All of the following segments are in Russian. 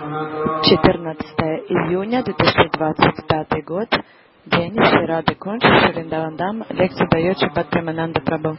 июня 2025 год. День Шри Рады Кунж, Вриндаван. Лекцию дает Шрипад Премананда Прабху.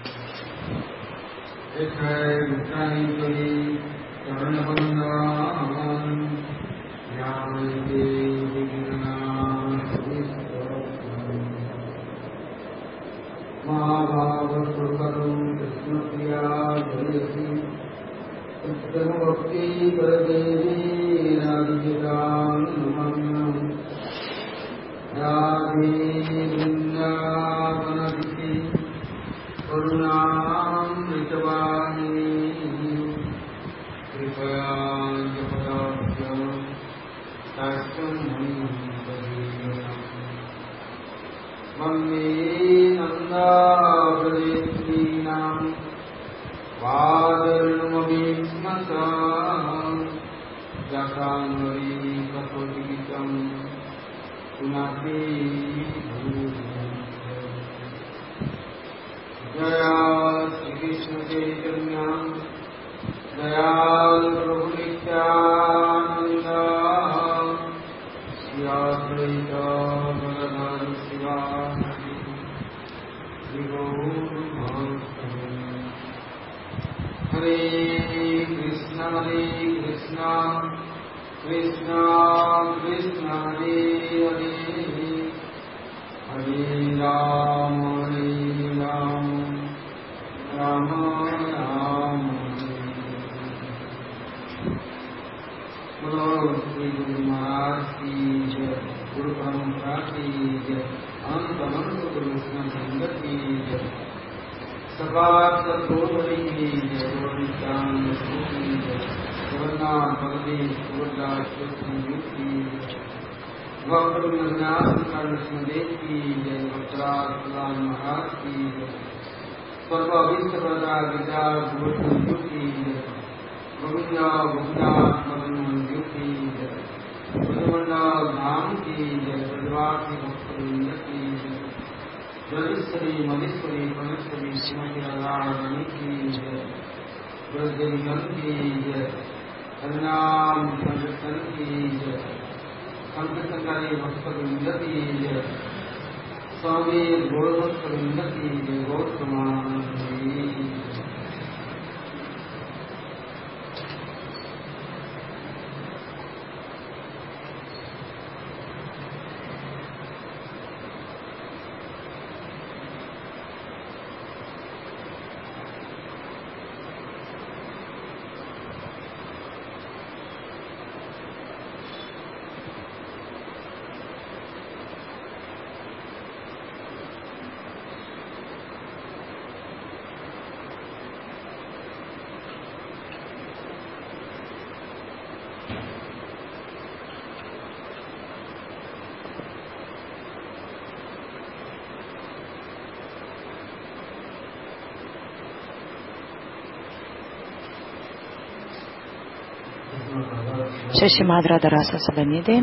Шримад Радхараса Сабаниди,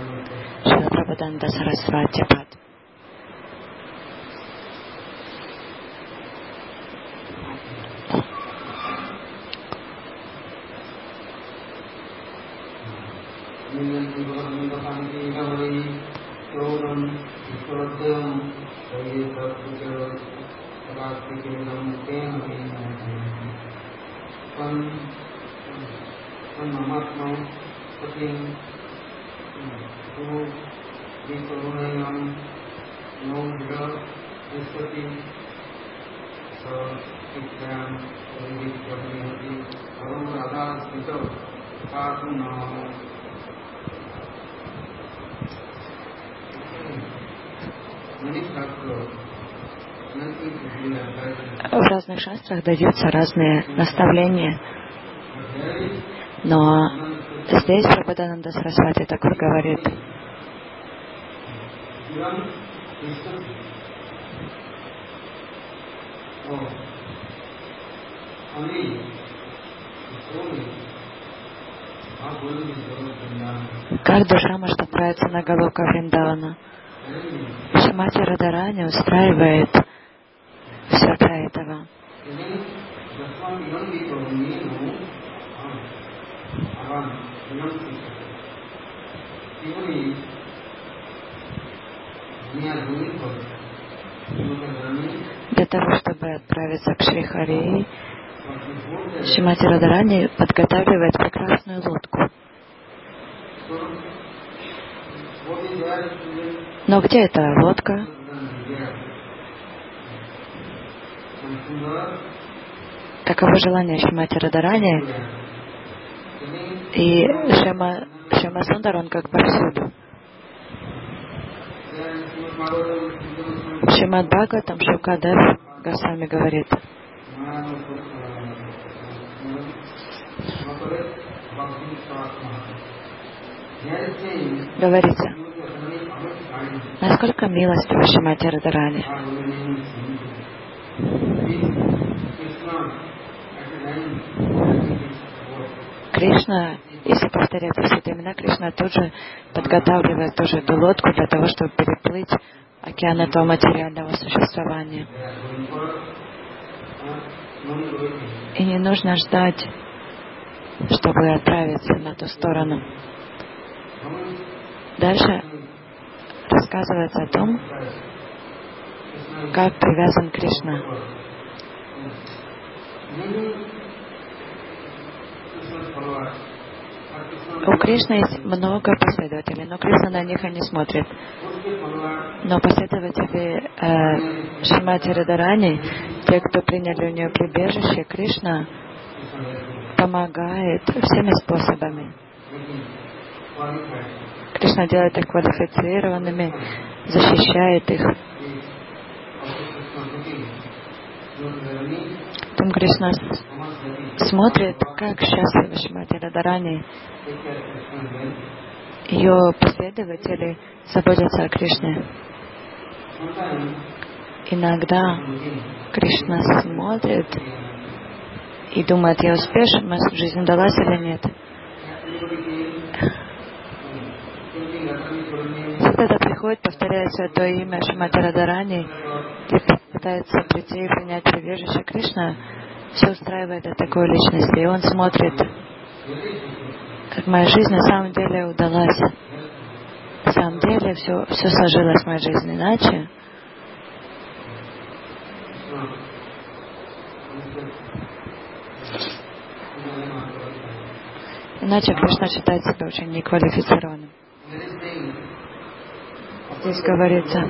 Шрила Прабхупада Сарасвати Пад. В разных шастрах даются разные наставления, но здесь Прабхупада Сарасвати Такур говорит: как душа может отправиться на Галока Вриндавана? Шримати Радарани устраивает все для этого. Для того, чтобы отправиться к Шри Хари, Шримати Радхарани подготавливает прекрасную лодку. Но где эта лодка? Таково желание Шримати Радхарани. И Шьяма Сундар, он как повсюду. Шримад Бхагаватам Шукадев Госвами говорит: говорится, насколько милостива Шримати Радхарани. Кришна, если повторяется все это имена, Кришна тут же подготавливает тоже эту лодку для того, чтобы переплыть океан этого материального существования. И не нужно ждать, чтобы отправиться на ту сторону. Дальше рассказывается о том, как привязан Кришна. У Кришны есть много последователей, но Кришна на них и не смотрит. Но последователи Шримати Радхарани, те, кто приняли у нее прибежище, Кришна помогает всеми способами. Кришна делает их квалифицированными, защищает их. Потом Кришна смотрит, как счастлива Шримати Радхарани. Ее последователи заботятся о Кришне. Иногда Кришна смотрит и думает: я успешна, жизнь удалась или нет. Когда приходит, повторяет святое имя Шримати Радхарани и пытается прийти и принять прибежище, Кришна все устраивает для такой личности. И он смотрит, как моя жизнь на самом деле удалась. На самом деле все сложилось в моей жизни. Иначе Кришна считает себя очень неквалифицированным. Здесь говорится: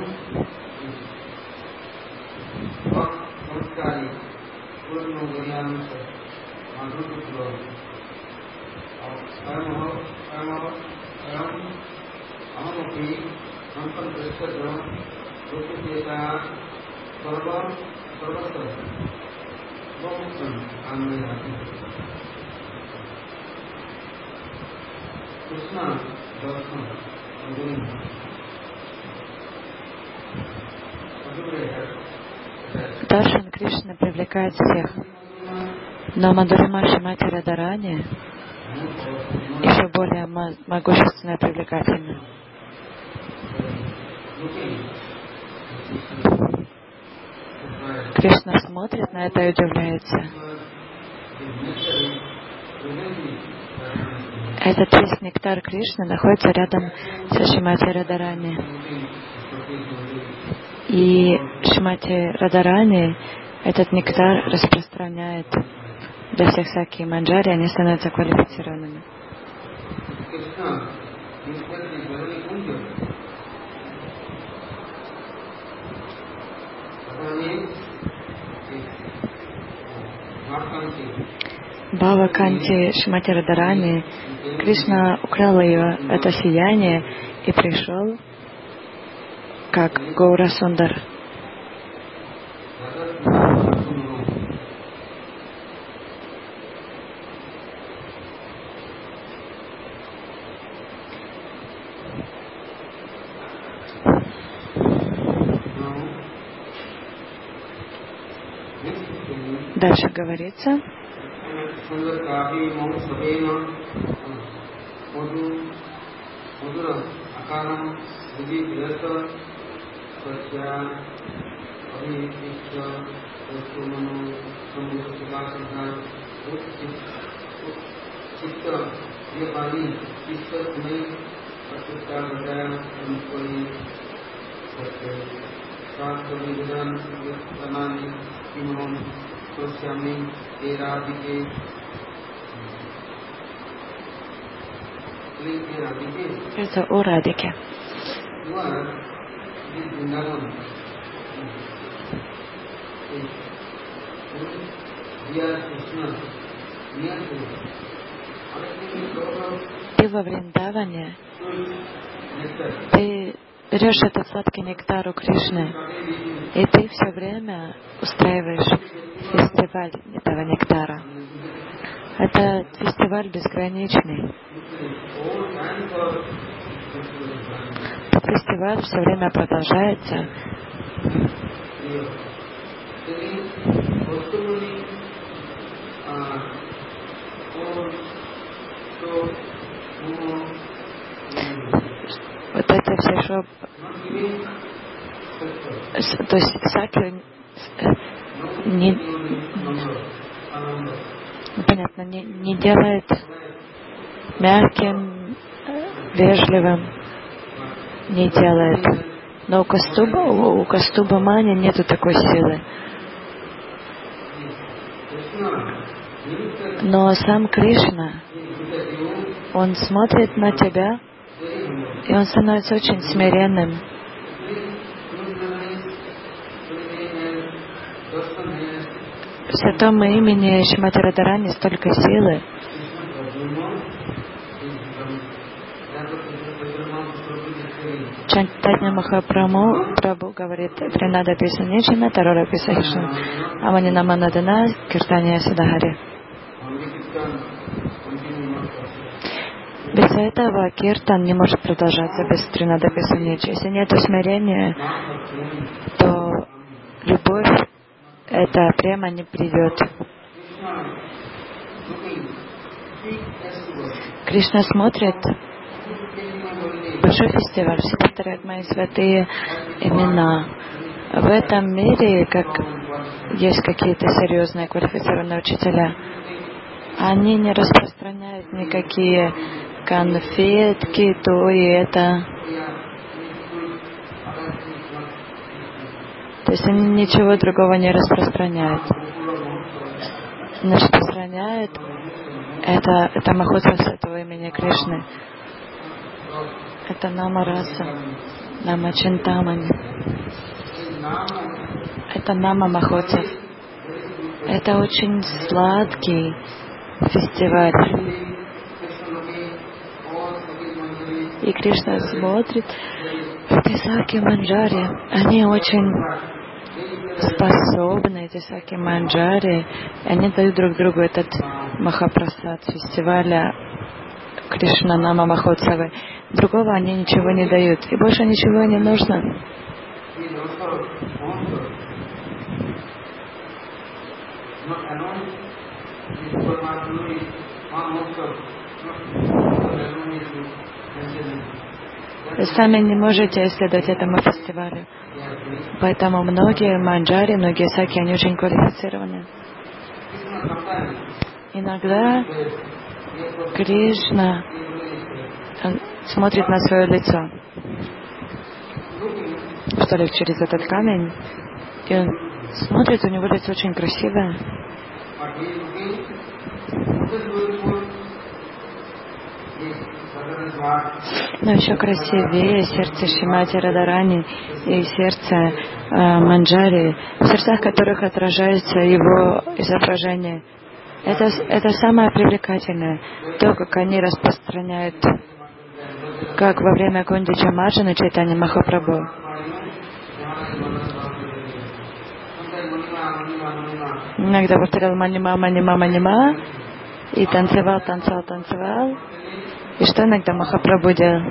Даршан Кришны привлекает всех, но Мадхурима Шримати Радхарани еще более могущественно и привлекательна. Кришна смотрит на это и удивляется. Этот весь нектар Кришны находится рядом со Шримати Радхарани. И Шримати Радхарани этот нектар распространяет для всех всякие манджари, они становятся квалифицированными. Бхава Канти Шримати Радхарани, Кришна украл ее это сияние и пришел как Гаура Сундар. Дальше говорится: Это о Радике. Ты во Вриндаване, ты берешь этот сладкий нектар у Кришны, и ты все время устраиваешь фестиваль этого нектара. Это фестиваль безграничный. Этот фестиваль все время продолжается. Вот это все, что... То есть сакью понятно, не делает мягким, вежливым, не делает. Но у Кастуба Мани нету такой силы. Но сам Кришна, он смотрит на тебя, и он становится очень смиренным. В святом имени Шримати Радхарани столько силы. Чайтанья Махапрабху говорит: Принада Писанечина, Тарора Писахишна, Аманина Манадана, Киртания Садагари. Без этого киртан не может продолжаться без Принада Писанечи. Если нет смирения, то любовь, это прямо не придет. Кришна смотрит, большой фестиваль, все повторяют мои святые имена. В этом мире, как есть какие-то серьезные квалифицированные учителя, они не распространяют никакие конфетки, то и это. То есть они ничего другого не распространяют. Но распространяют это Махотсва святого имени Кришны. Это Нама Раса, Нама Чинтамани. Это Нама Махотсва. Это очень сладкий фестиваль. И Кришна смотрит, эти саки манджари, они очень способны, эти саки манджари, и они дают друг другу этот Махапрасад фестиваля Кришна Нама Махотсавы. Другого они ничего не дают, и больше ничего не нужно. Вы сами не можете исследовать этому фестивалю. Поэтому многие манджари, многие саки, они очень квалифицированы. Иногда Кришна смотрит на свое лицо, что ли, через этот камень, и он смотрит, у него лицо очень красивое. Но еще красивее сердце Шримати Радхарани и сердце манджари, в сердцах которых отражается его изображение. Это самое привлекательное, то, как они распространяют, как во время Гундича Марджана Чайтанья Махапрабху. Иногда повторял манима, манима, манима, и танцевал. И что иногда Махапрабху делал?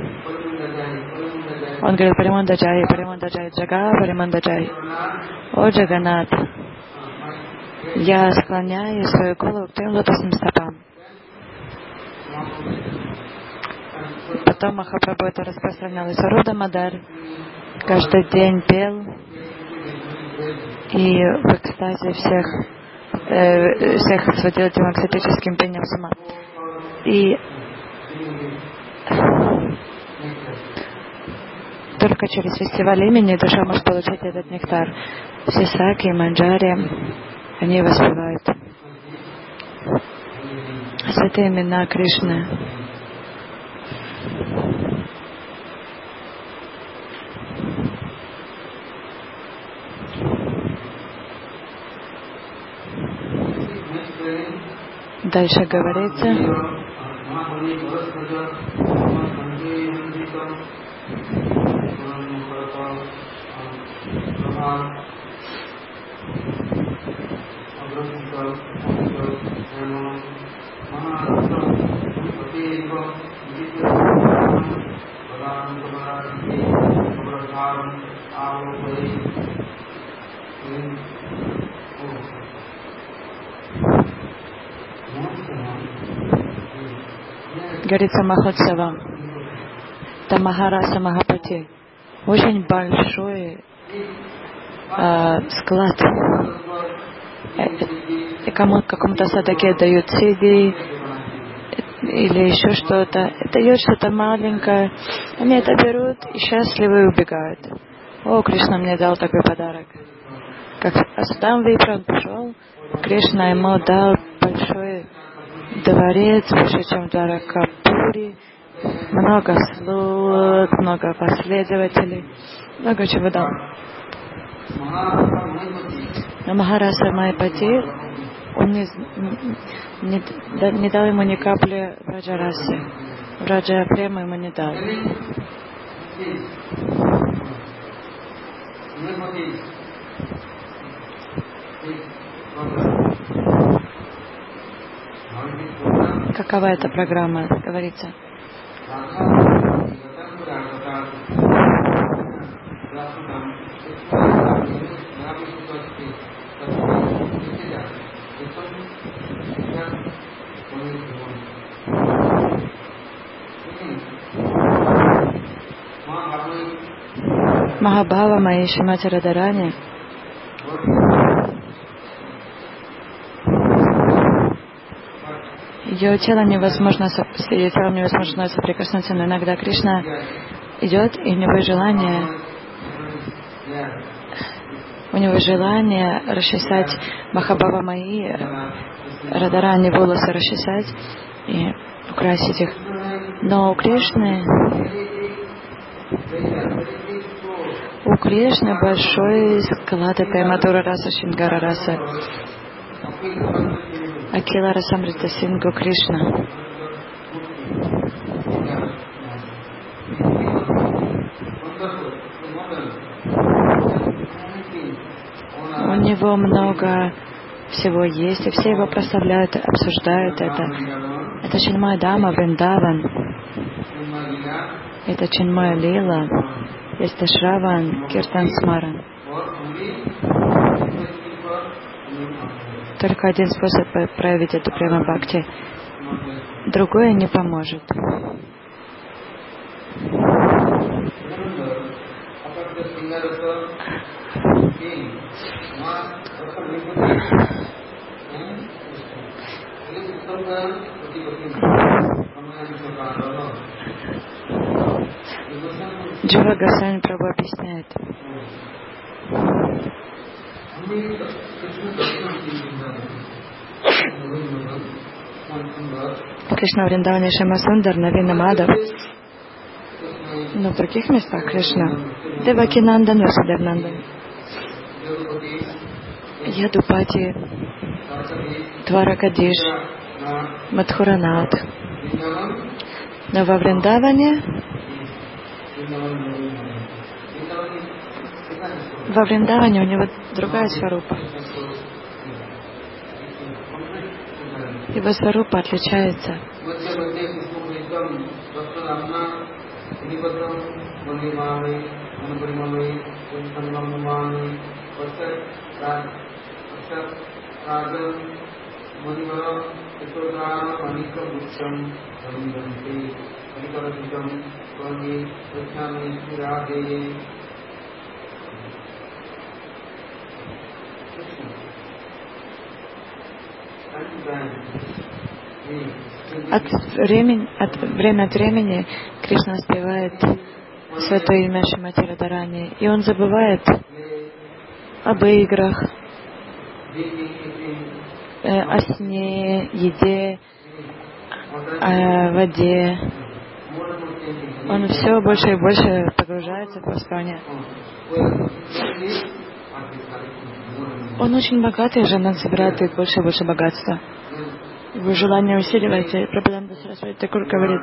Он говорил: Париманда Джай, Джага, Париманда Джай. О Джаганат, я склоняю свою голову к твоим лотосным стопам. Потом Махапрабху это распространял. И Саруда Мадар каждый день пел, и в экстазе всех сводил этим экстатическим пением с ума. И Только через фестиваль имени душа может получить этот нектар. Все саки, манджари, они воспевают святые имена Кришны. Дальше говорится, говорится Махотсава, это Махараса Махапати, очень большой склад. И какому-то садаке дают CD или еще что-то, дают что-то маленькое, они это берут и счастливы убегают. О, Кришна мне дал такой подарок. Как Асудам Випра пришел, Кришна ему дал большой дворец, больше, чем Дваракапури, много слуг, много последователей, много чего дал. Но Махараса Майпати, он не дал ему ни капли Враджараси. Враджа Према ему не дал. Какова эта программа, говорится? Махабхава Майи Шримати Радарани ее телом невозможно соприкоснуться, но иногда Кришна идет, и у него желание расчесать Махабхава Майи Радарани волосы расчесать и украсить их. Но у Кришны большой склад Према-Матура Раса, Шингара Раса, Акила Расамрита Сингу Кришна. У него много всего есть, и все его прославляют, обсуждают это. Это Чинмай Дама, Вриндаван, это Чинмай Лила, это Шраван, Киртан Смаран. Только один способ проявить эту према бхакти, другое не поможет. Джива Госвами Прабху объясняет. Кришна в Вриндаване Шьяма Сундар, Навина Мадав. Но в других местах Кришна Деваки Нандан, Васудев Нандан, Ядупати, Дваракадиш, Мадхуранат. Но во Вриндаване у него другая сварупа. Его сварупа отличается. Время от времени Кришна воспевает святое имя Шримати Радхарани, и он забывает об играх, о сне, еде, о воде. Он все больше и больше погружается в воспоминания. Он очень богатый же, он собирает больше и больше богатства. Его желание усиливается, и Прабхупада Сарасвати Такур говорит: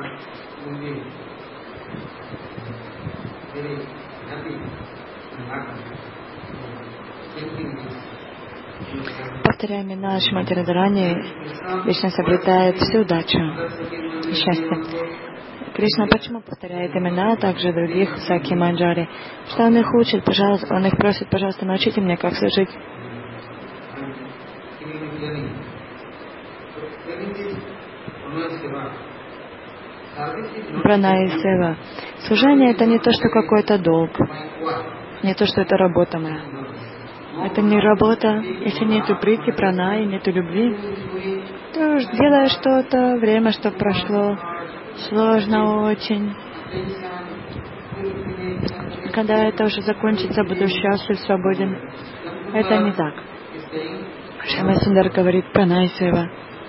повторяя имена Шримати Радхарани, Кришна обретает всю удачу и счастье. Кришна почему повторяет имена также других Саки Манджари? Что он их учит, пожалуйста, он их просит: пожалуйста, научите меня, как служить. Прана и сева. Служение — это не то, что какой-то долг, не то, что это работа моя. Это не работа. Если нету прити, прана и нету любви, то делаешь что-то, время, что прошло, сложно очень. Когда это уже закончится, буду счастлив, свободен. Это не так. Шьяма Сундар говорит: прана и сева.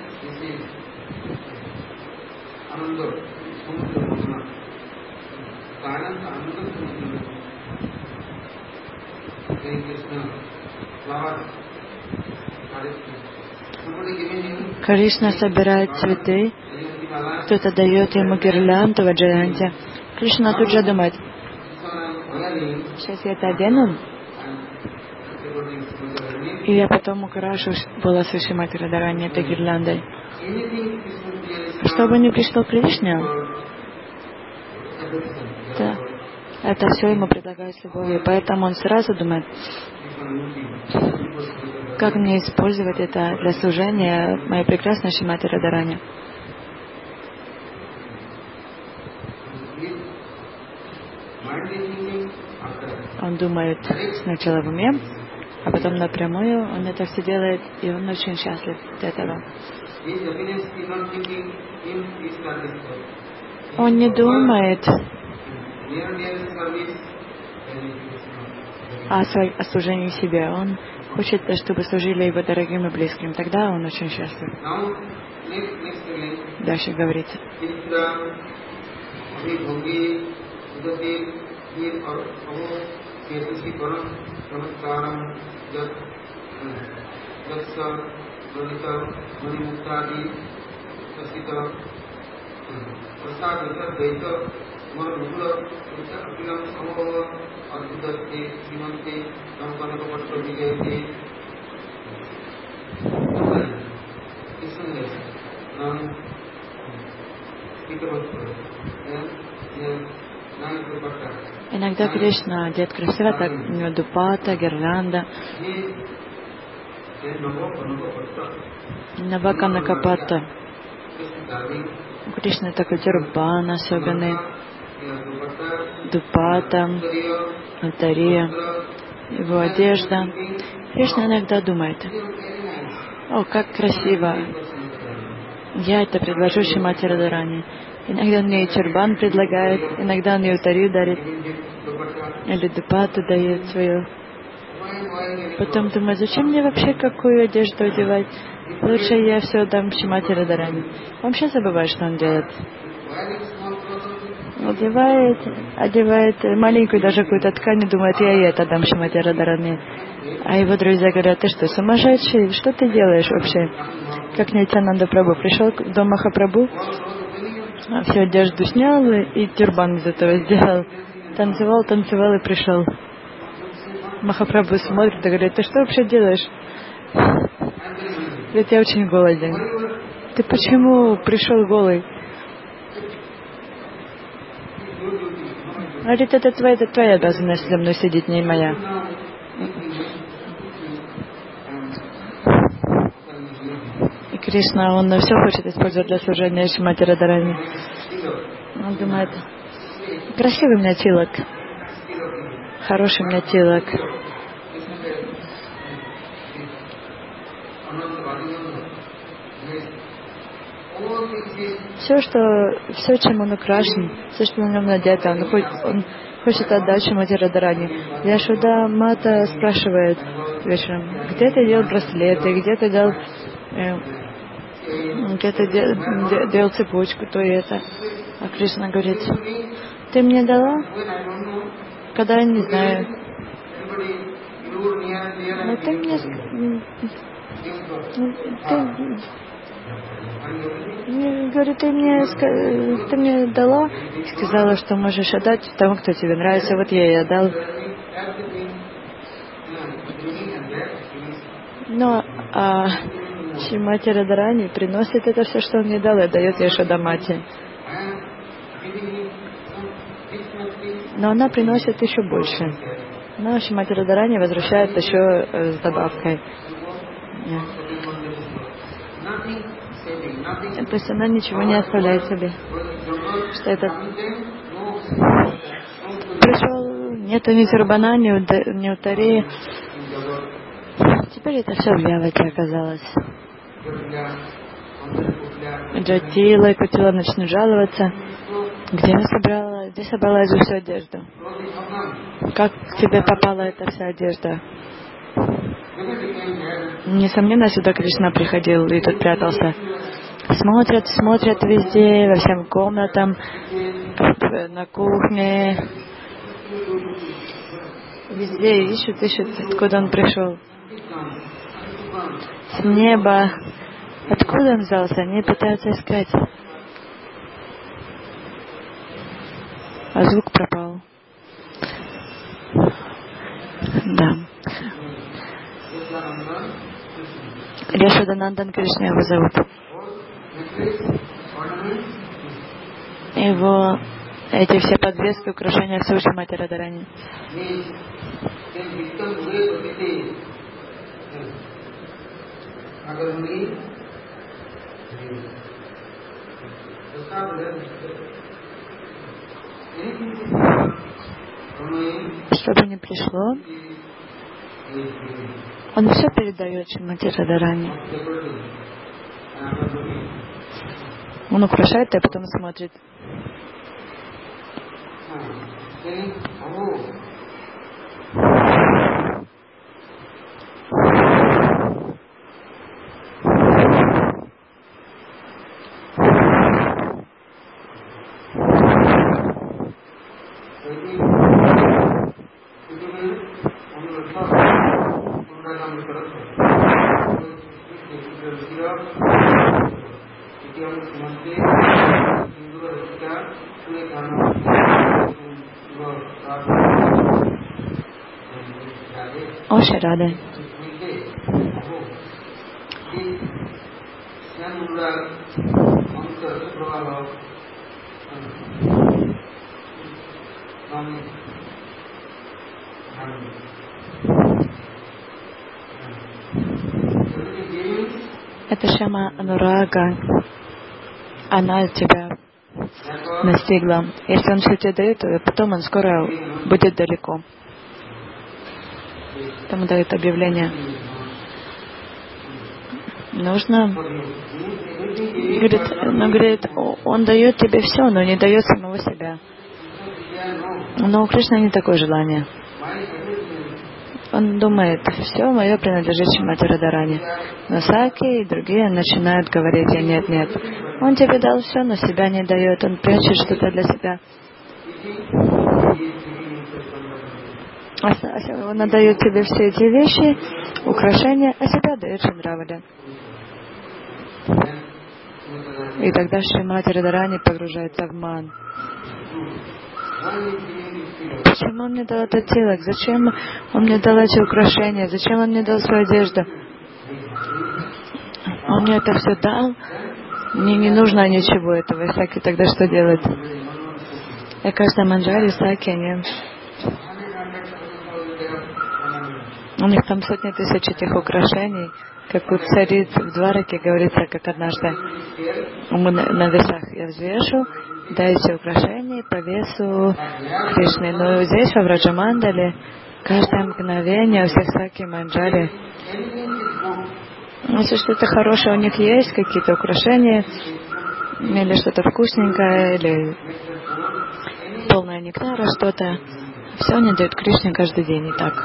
Кришна собирает цветы, кто-то дает ему гирлянду в Аджаянте. Кришна тут же думает: сейчас я это одену, и я потом украшу волосы Шримати Радхарани этой гирляндой. Чтобы не пришло к лишнему, это все ему предлагают с любовью. Поэтому он сразу думает: как мне использовать это для служения моей прекрасной Шримати Радхарани. Он думает сначала в уме, а потом напрямую он это все делает, и он очень счастлив от этого. Он не думает о служении себе. Он хочет, чтобы служили его дорогим и близким. Тогда он очень счастлив. Дальше говорится: иногда Кришна одет красиво, так у него дупата, гирлянда, наваканакапата. У Кришны такой тюрбан особенный, дупата, алтария, его одежда. Кришна иногда думает: о, как красиво! Я это предложу Шримати Радхарани. Иногда он мне и тюрбан предлагает, иногда он мне алтарию дарит, или дупату дает свою. Потом думаю: зачем мне вообще какую одежду одевать? Лучше я все дам Шримати Радхарани. Вообще забывает, что он делает. Одевает маленькую даже какую-то ткань и думает: я и это дам Шримати Радхарани. А его друзья говорят: ты что, сумасшедший? Что ты делаешь вообще? Как Нитьянанда Прабху пришел в дом Махапрабху, всю одежду снял и тюрбан из этого сделал. Танцевал и пришел. Махапрабху смотрит и говорит: ты что вообще делаешь? Говорит: я очень голоден. Ты почему пришел голый? Говорит: это твоя обязанность за мной сидеть, не моя. И Кришна, он все хочет использовать для служения Шримати Радхарани. Он думает: красивый у меня тилак, хороший у меня тилак. Все, чем он украшен, все, что на нем надето, он хочет отдать Шримати Радхарани. Яшода Мата спрашивает вечером, где ты делал браслеты, где ты делал цепочку, то и это. А Кришна говорит, ты мне дала, когда я не знаю. Но ты мне дала, сказала, что можешь отдать тому, кто тебе нравится. Вот я и отдал. Но Шримати Радхарани приносит это все, что он мне дал, и дает Яшода Мате. Но она приносит еще больше. Но Шримати Радхарани возвращает еще с добавкой. То есть она ничего не оставляет себе. Что это пришел, нету ни Сурбана, ни Утари. Теперь это все в Явате оказалось. Джатила и Кутила начнут жаловаться. Где собрала эту всю одежду? Как к тебе попала эта вся одежда? Несомненно, сюда Кришна приходил и тут прятался. Смотрят везде, во всем комнатам, на кухне. Везде ищут, откуда он пришел. С неба. Откуда он взялся? Они пытаются искать. А звук пропал. Да. Яшоданандан Кришна его зовут. Его эти все подвески, украшения все Шримати Радхарани. Что бы ни пришло, он все передает Шримати Радхарани. Он украшает, а потом смотрит. Оше Рада. Это Шама Анурага. Она тебя настигла. Если он все тебе дает, то потом он скоро будет далеко. Тому дает объявление. Нужно, говорит, он дает тебе все, но не дает самого себя. Но у Кришны не такое желание. Он думает, все мое принадлежит Шримати Радхарани. Но Саки и другие начинают говорить, нет. Он тебе дал все, но себя не дает. Он прячет что-то для себя. Он отдает тебе все эти вещи, украшения, а себя дает Шримати. И тогда Шримати Радхарани погружается в ман. Почему он мне дал этот тилак? Зачем он мне дал эти украшения? Зачем он мне дал свою одежду? Он мне это все дал. Мне не нужно ничего этого. И Саки тогда что делает? И каждая манджари, Саки, у них там сотни тысяч этих украшений, как у цариц в Двараке говорится, как однажды на весах я взвешу, дайте украшения по весу Кришны. Но здесь, во Враджамандале, каждое мгновение у всех Саки манджари. Если что-то хорошее у них есть, какие-то украшения, или что-то вкусненькое, или полное нектара что-то. Все они дают Кришне каждый день, и так.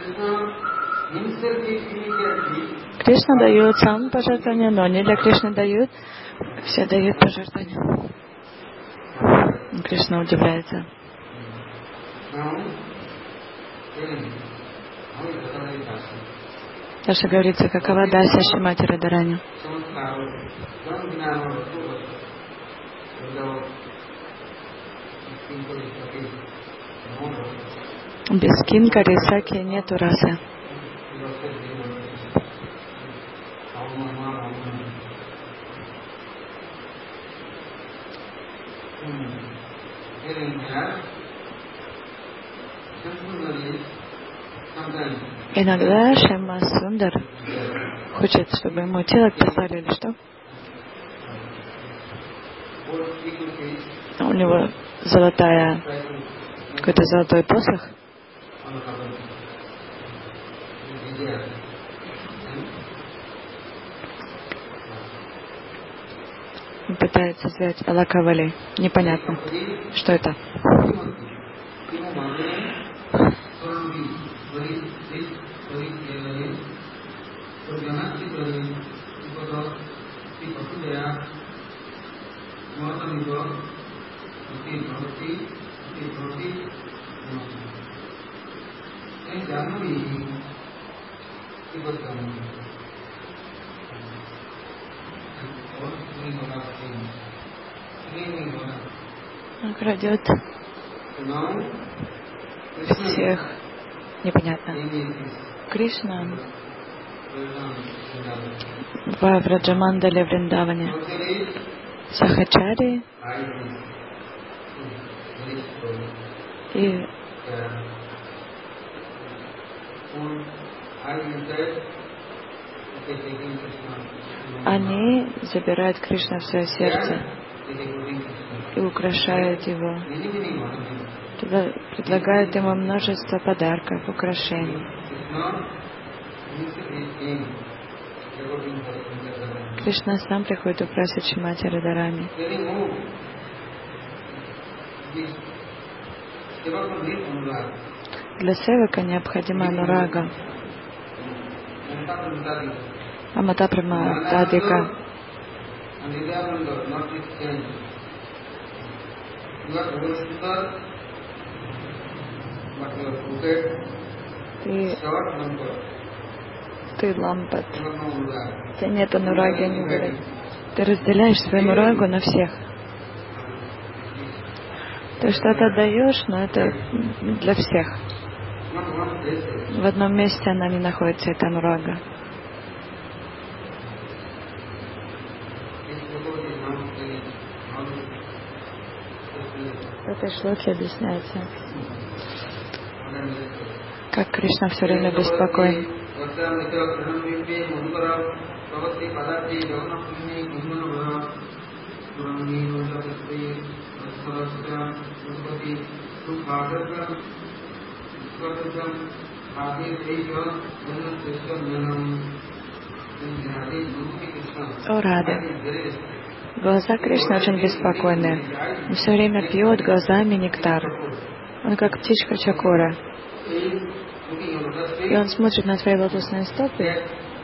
Кришна дает сам пожертвования, но они для Кришны дают. Все дают пожертвования. Кришна удивляется. Дальше говорится, какова дася Шримати Радарани. Без кинкари саки нету расы. Иногда Шьяма Сундар хочет, чтобы ему тело поставили или что? У него какой-то золотой посох. Он пытается взять Алакавали. Непонятно, что это. Он крадет всех. Непонятно. Кришна в Враджамандале Вриндаване. Сахачари и они забирают Кришну в свое сердце и украшают его. Предлагают ему множество подарков, украшений. Кришна сам приходит украсить Шримати Радарани. Для севака необходима анурага. Амата Према Тадика. Ты лампад. У тебя нет анураги, они говорят. Ты разделяешь свою анурагу на всех. Ты что-то даешь, но это для всех. В одном месте она не находится, это анурага. В этой шлоке объясняется, как Кришна все время беспокоен. О, Рада. Глаза Кришны очень беспокойные. Он все время пьет глазами нектар. Он как птичка Чакора. И он смотрит на твои лотосные стопы,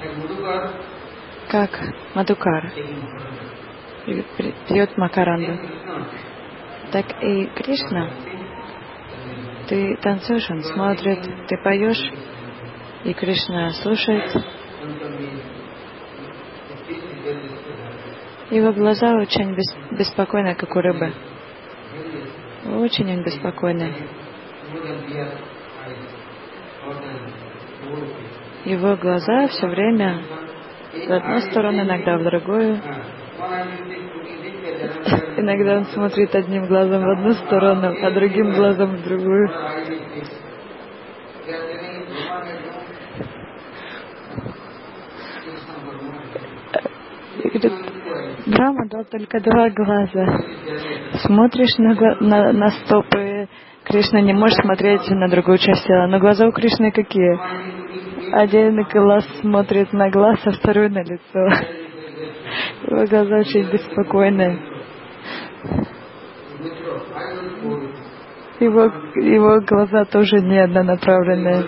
как Мадукар пьет Макаранду. Так и Кришна, ты танцуешь, он смотрит, ты поешь, и Кришна слушает. Его глаза очень беспокойны, как у рыбы. Очень он беспокойный. Его глаза все время в одну сторону, иногда в другую. Иногда он смотрит одним глазом в одну сторону, а другим глазом в другую. И говорит, Брахма дал только два глаза. Смотришь на стопы, Кришна не может смотреть на другую часть тела. Но глаза у Кришны какие? Один глаз смотрит на глаз, а второй на лицо. Его глаза очень беспокойные. Его глаза тоже не однонаправленные.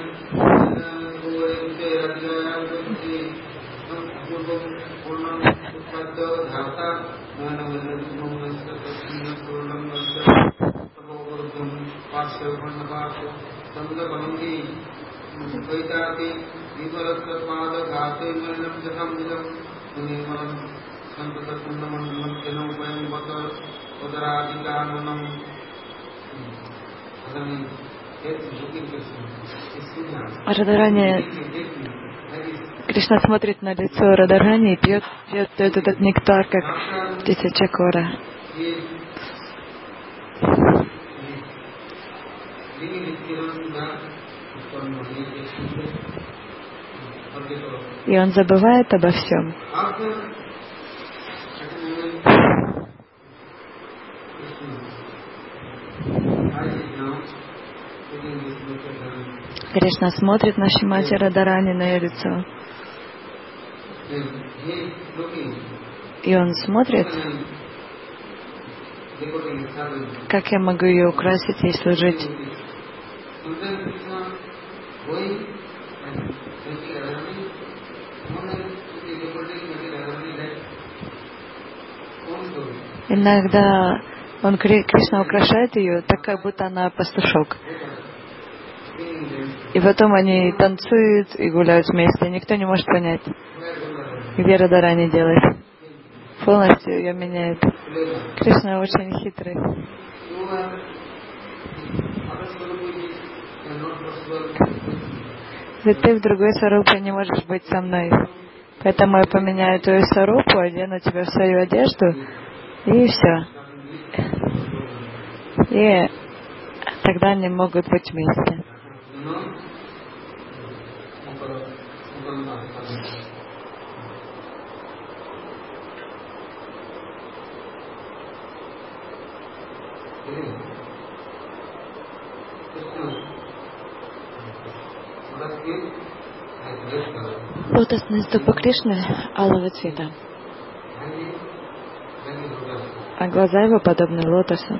Радарани, Кришна смотрит на лицо Радарани и пьет этот нектар, как птица чакора. И он забывает обо всем. Кришна смотрит на Шримати Радарани, на ее лицо. И он смотрит, как я могу ее украсить и служить. Иногда Кришна украшает ее так, как будто она пастушок. И потом они танцуют и гуляют вместе. Никто не может понять, где Радарани делает. Полностью ее меняет. Кришна очень хитрый. Ведь ты в другой сварупе не можешь быть со мной. Поэтому я поменяю твою сварупу, одену тебя в свою одежду, и все. И тогда они могут быть вместе. Лотосные стопы Кришны алого цвета, а глаза его подобны лотосу.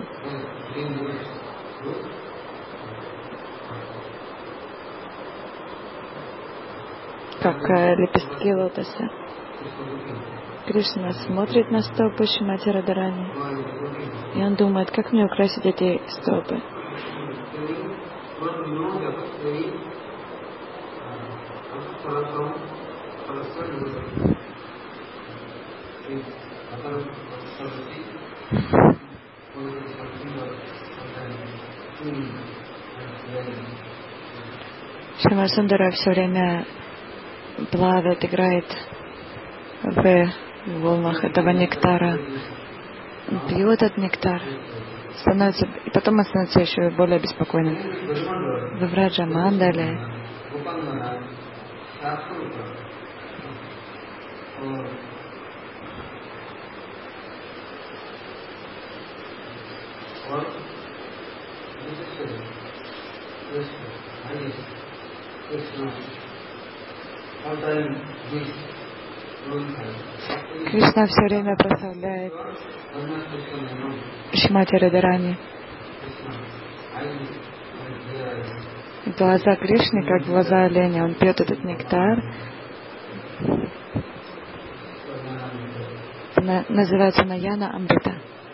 Как лепестки лотоса. Кришна смотрит на стопы Шримати Радарани, и он думает, как мне украсить эти стопы. Шрима Сундара все время плавает, играет в волнах этого нектара. Он пьет этот нектар, и потом он становится еще более беспокойным. В Враджа Мандале Кришна все время прославляет Шримати Радарани. Глаза Кришны, как глаза оленя. Он пьет этот нектар. Называется Наяна Амрита.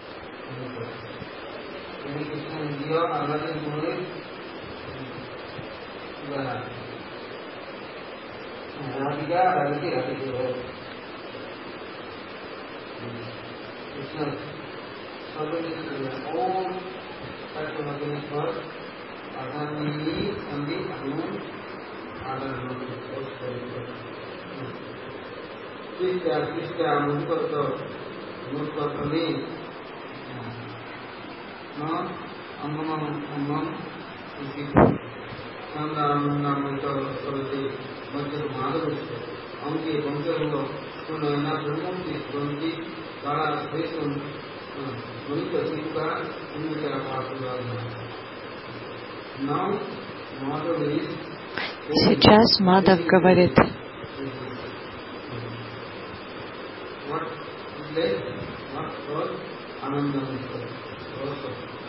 Сейчас Мадхав говорит,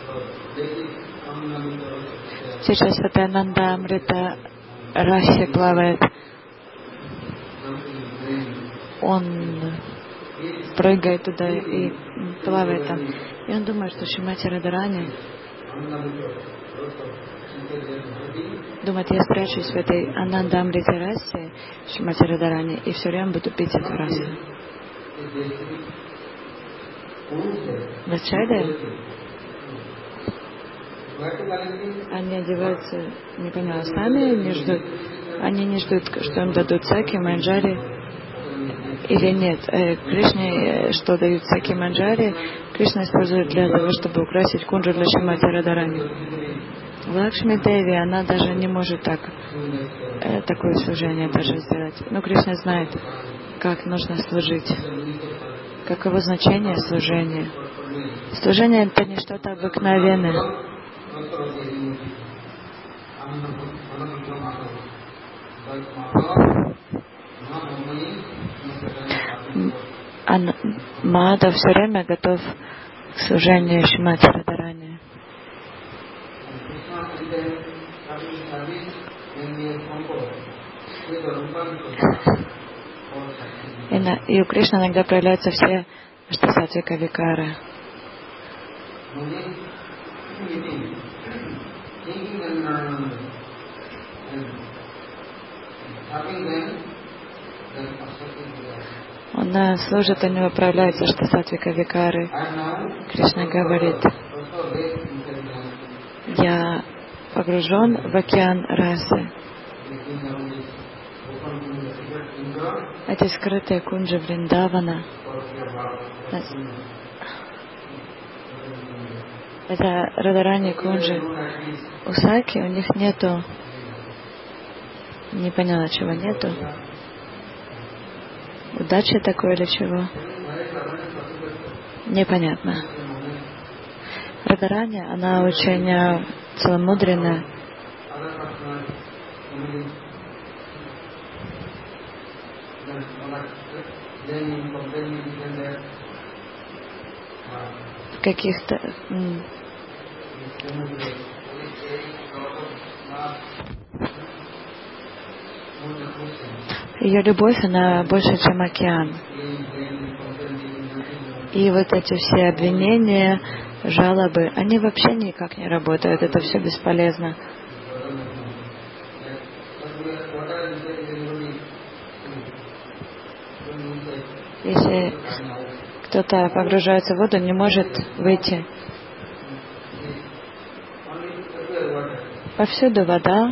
Сейчас в этой Ананда Амрита расе плавает. Он прыгает туда и плавает там. И он думает, что Шримати Радхарани думает, я спрячусь в этой Ананда Амрите расе Шримати Радхарани и все время буду пить эту расу. Вначале они одеваются, не поняла, сами не ждут. Они не ждут, что им дадут саки, манджари или нет. Кришне, что дают саки, манджари, Кришна использует для того, чтобы украсить кунджу для Шримати Радхарани. Лакшми Деви, она даже не может такое служение даже сделать. Но Кришна знает, как нужно служить. Каково значение служения. Служение — это не что-то обыкновенное. Мадхав все время готов к служению Шримати Радхарани. И у Кришны иногда проявляются все аштасатвика викары. Он служит, у него проявляются аштасатвика викары. Кришна говорит: я погружен в океан расы. Эти скрытые кунджи Вриндавана, это Радхарани кунджи. У Саки у них нету, не поняла, чего нету. Удачи такой или чего? Непонятно. Радхарани, она очень целомудренная. В каких-то ее любовь, она больше, чем океан. И вот эти все обвинения, жалобы, они вообще никак не работают. Это все бесполезно. Если кто-то погружается в воду, не может выйти. Повсюду вода.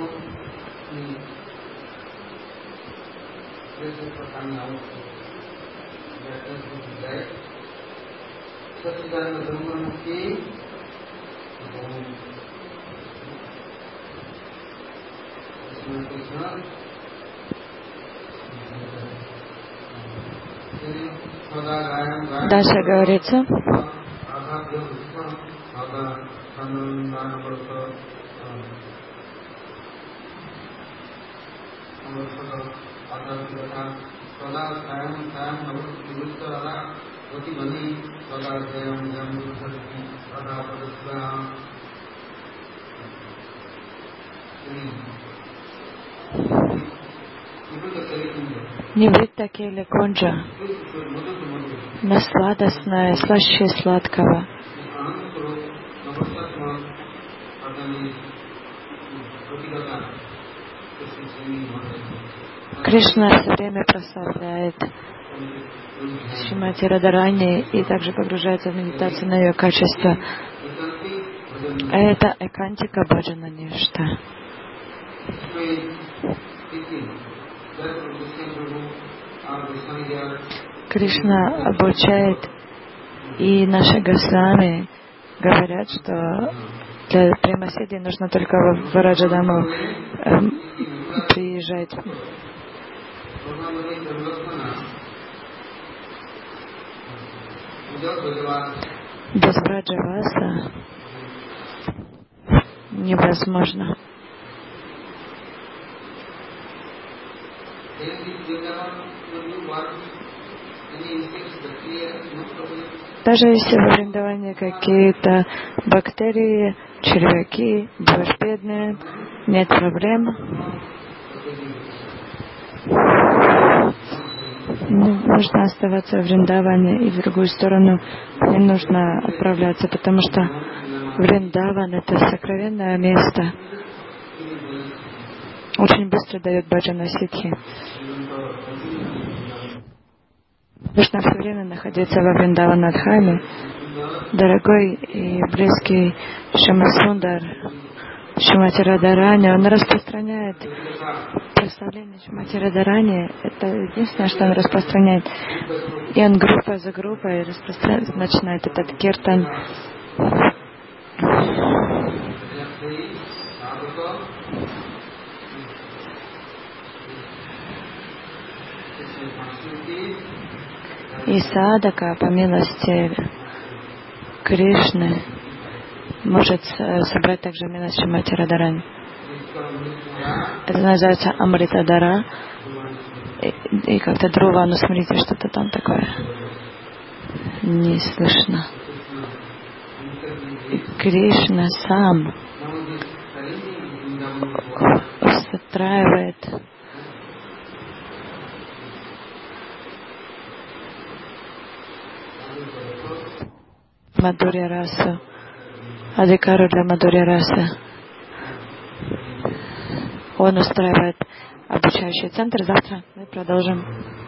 Дальше говорится: Нивритта Кели Кунджа, насладостное, слаще сладкого. Кришна все время прославляет Шримати Радхарани и также погружается в медитацию на ее качество. Это экантика баджана ништа. Кришна обучает, и наши Госвами говорят, что для Премасиddhi нужно только в Раджадаму приезжать. Без Браджаваса невозможно. Даже если во Вриндаване какие-то бактерии, червяки, будешь бедный, нет проблем. Нужно оставаться в Вриндаване, и в другую сторону не нужно отправляться, потому что Вриндаван — это сокровенное место. Очень быстро дает баджана ситхи. Нужно все время находиться во Вриндаванадхаме. Дорогой и близкий Шьямасундар, Шримати Радхарани, он распространяет представление Шримати Радхарани. Это единственное, что он распространяет. И он группа за группой начинает этот киртан. И садака, по милости Кришны, может собрать также милость Шримати Радхарани. Это называется Амритадара. И как-то Друва, ну смотрите, что-то там такое не слышно. Кришна сам устраивает Мадхурья расу, адикару для Мадхурья расы. Он устраивает обучающий центр. Завтра мы продолжим.